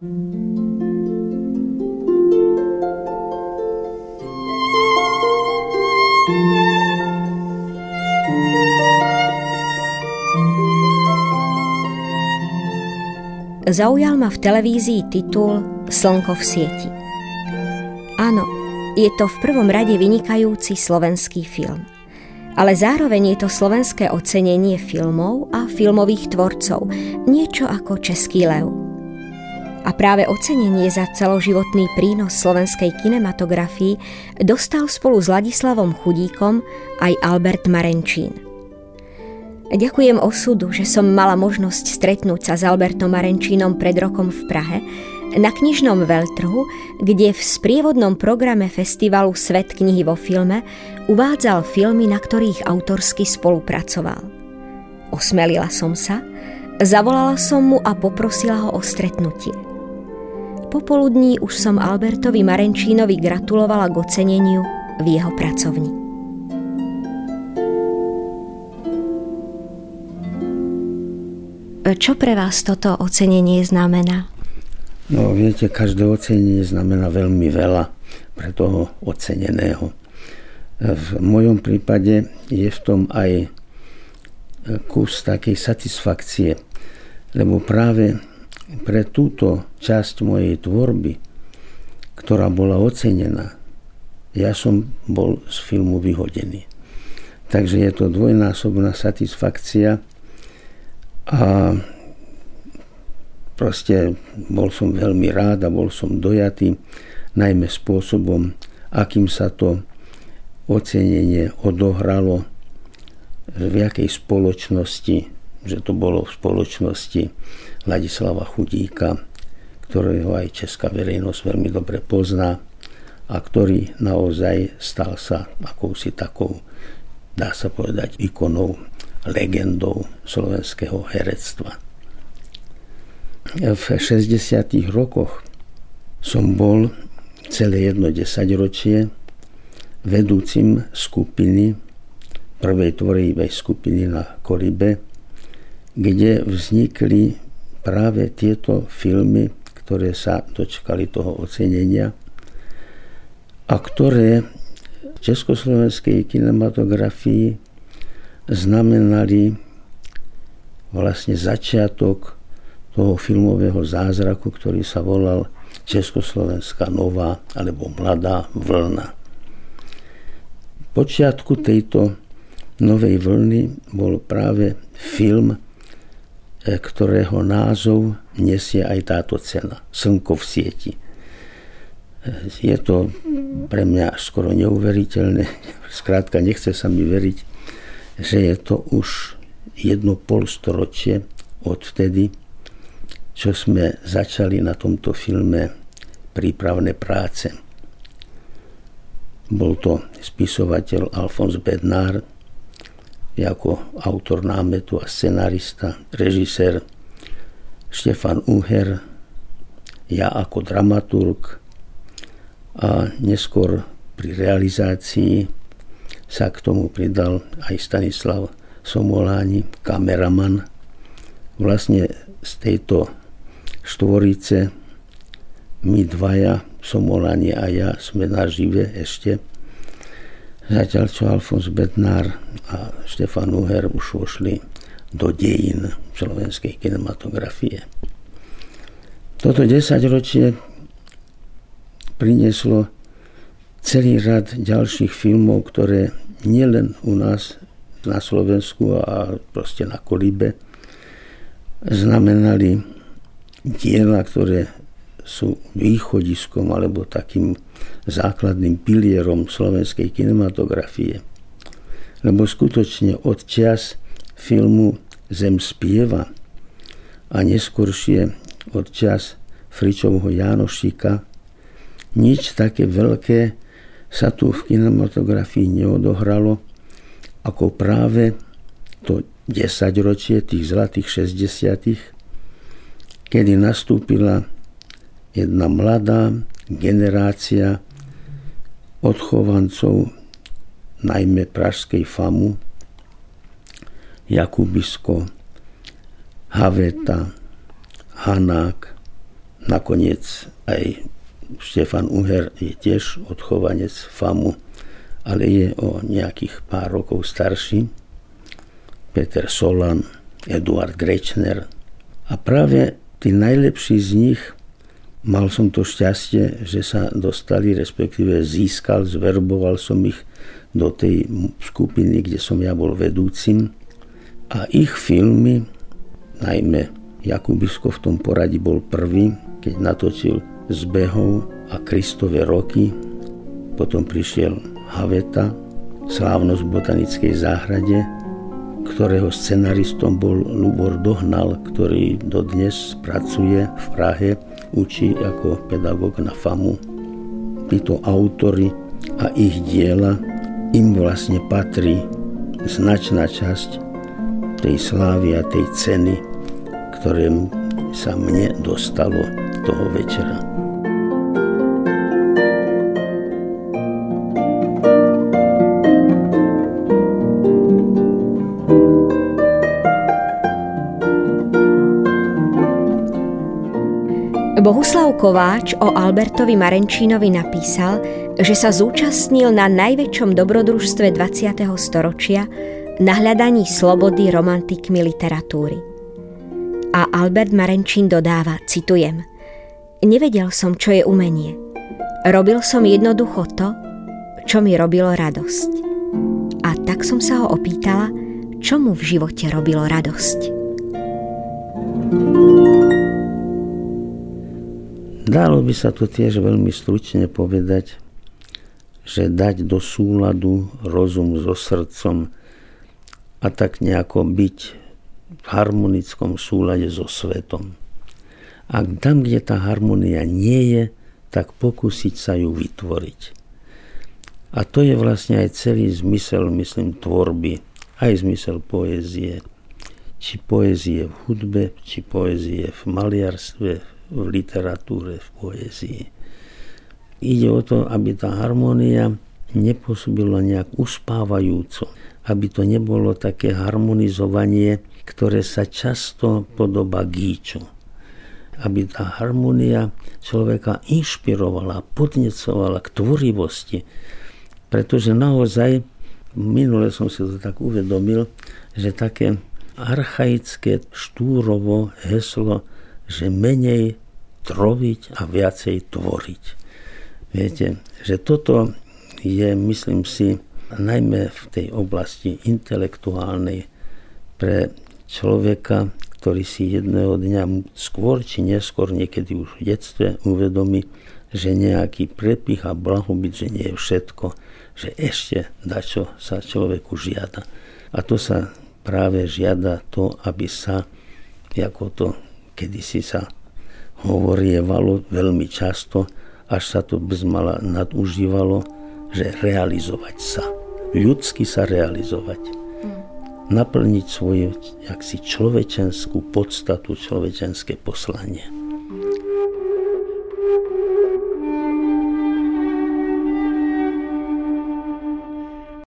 Zaujal ma v televízii titul Slnko v sieti. Áno, je to v prvom rade vynikajúci slovenský film. Ale zároveň je to slovenské ocenenie filmov a filmových tvorcov, niečo ako Český lev. A práve ocenenie za celoživotný prínos slovenskej kinematografii dostal spolu s Ladislavom Chudíkom aj Albert Marenčín. Ďakujem osudu, že som mala možnosť stretnúť sa s Albertom Marenčínom pred rokom v Prahe na knižnom veľtrhu, kde v sprievodnom programe festivalu Svet knihy vo filme uvádzal filmy, na ktorých autorsky spolupracoval. Osmelila som sa, zavolala som mu a poprosila ho o stretnutie. Popoludní už som Albertovi Marenčínovi gratulovala k oceneniu v jeho pracovni. Čo pre vás toto ocenenie znamená? No viete, každé ocenenie znamená veľmi veľa pre toho oceneného. V mojom prípade je v tom aj kus takej satisfakcie, lebo práve pre túto časť mojej tvorby, ktorá bola ocenená, ja som bol z filmu vyhodený. Takže je to dvojnásobná satisfakcia a proste bol som veľmi rád a bol som dojatý, najmä spôsobom, akým sa to ocenenie odohralo, v jakej spoločnosti, že to bolo v spoločnosti Ladislava Chudíka, ktorého aj česká verejnosť veľmi dobre pozná a ktorý naozaj stal sa akousi takou, dá sa povedať, ikonou, legendou slovenského herectva. V 60. rokoch som bol celé jedno 10-ročie vedúcim skupiny, prvej tvorivej skupiny na Kolibe, kde vznikli práve tieto filmy, ktoré sa dočkali toho ocenenia a ktoré v československej kinematografii znamenali vlastne začiatok toho filmového zázraku, ktorý sa volal Československá nová alebo mladá vlna. V počiatku tejto novej vlny bol práve film, ktorého názov nesie aj táto cena, Slnko v sieti. Je to pre mňa skoro neuveriteľné, skrátka nechce sa mi veriť, že je to už 1,5 storočie odvtedy, čo sme začali na tomto filme prípravné práce. Bol to spisovateľ Alfons Bednár, ako autor námetu a scenarista, režisér Štefan Uher, ja ako dramaturg a neskôr pri realizácii sa k tomu pridal aj Stanislav Somoláni, kameraman. Vlastne z tejto štvorice my dvaja, Somoláni a ja, sme nažive ešte. Zatiaľ čo Alfons Bednár a Štefan Uher už vošli do dejín slovenskej kinematografie. Toto 10-ročie prinieslo celý rad ďalších filmov, ktoré nielen u nás na Slovensku a proste na Kolibe znamenali diela, ktoré sú východiskom alebo takým základným pilierom slovenskej kinematografie. Lebo skutočne od čias filmu Zem spieva a neskôršie od čias Fričovho Jánošíka nič také veľké sa tu v kinematografii neodohralo ako práve to 10-ročie tých zlatých 60-tých, kedy nastúpila jedna mladá generácia odchovancov najmä pražskej FAMu, Jakubisko, Haveta, Hanák, Nakoniec aj Štefan Uher je tiež odchovanec FAMu, ale je o nejakých pár rokov starší. Peter Solan, Eduard Grečner. A práve tí najlepší z nich, mal som to šťastie, že sa dostali, respektíve získal, zverboval som ich do tej skupiny, kde som ja bol vedúcim. A ich filmy, najmä Jakubisko v tom poradí bol prvý, keď natočil Zbehov a Kristove roky. Potom prišiel Haveta, Slávnosť v botanickej záhrade, ktorého scenaristom bol Lubor Dohnal, ktorý dodnes pracuje v Prahe, učí ako pedagóg na FAMu. Títo autori a ich diela, im vlastne patrí značná časť tej slávy a tej ceny, ktoré sa mne dostalo toho večera. Bohuslav Kováč o Albertovi Marenčínovi napísal, že sa zúčastnil na najväčšom dobrodružstve 20. storočia na hľadaní slobody romantikmi literatúry. A Albert Marenčín dodáva, citujem: Nevedel som, čo je umenie. Robil som jednoducho to, čo mi robilo radosť. A tak som sa ho opýtala, čo mu v živote robilo radosť. Dalo by sa to tiež veľmi stručne povedať, že dať do súladu rozum so srdcom a tak nejako byť v harmonickom súlade so svetom. A tam, kde tá harmonia nie je, tak pokúsiť sa ju vytvoriť. A to je vlastne aj celý zmysel, myslím, tvorby, aj zmysel poézie. Či poézie v hudbe, či poézie v maliarstve, v literatúre, v poézii. Ide o to, aby tá harmónia nepôsobila nejak uspávajúco, aby to nebolo také harmonizovanie, ktoré sa často podobá gíču. Aby tá harmónia človeka inšpirovala, podnecovala k tvorivosti. Pretože naozaj, minule som si to tak uvedomil, že také archaické štúrovo heslo, že menej troviť a viacej tvoriť. Viete, že toto je, myslím si, najmä v tej oblasti intelektuálnej pre človeka, ktorý si jedného dňa skôr či neskôr, niekedy už v detstve, uvedomí, že nejaký prepich a blahobyt, že nie je všetko, že ešte dačo sa človeku žiada. A to sa práve žiada to, aby sa, ako to kedysi sa hovorievalo veľmi často, až sa to bezmala nadužívalo, že realizovať sa. Ľudsky sa realizovať. Naplniť svoju jaksi človečenskú podstatu, človečenské poslanie.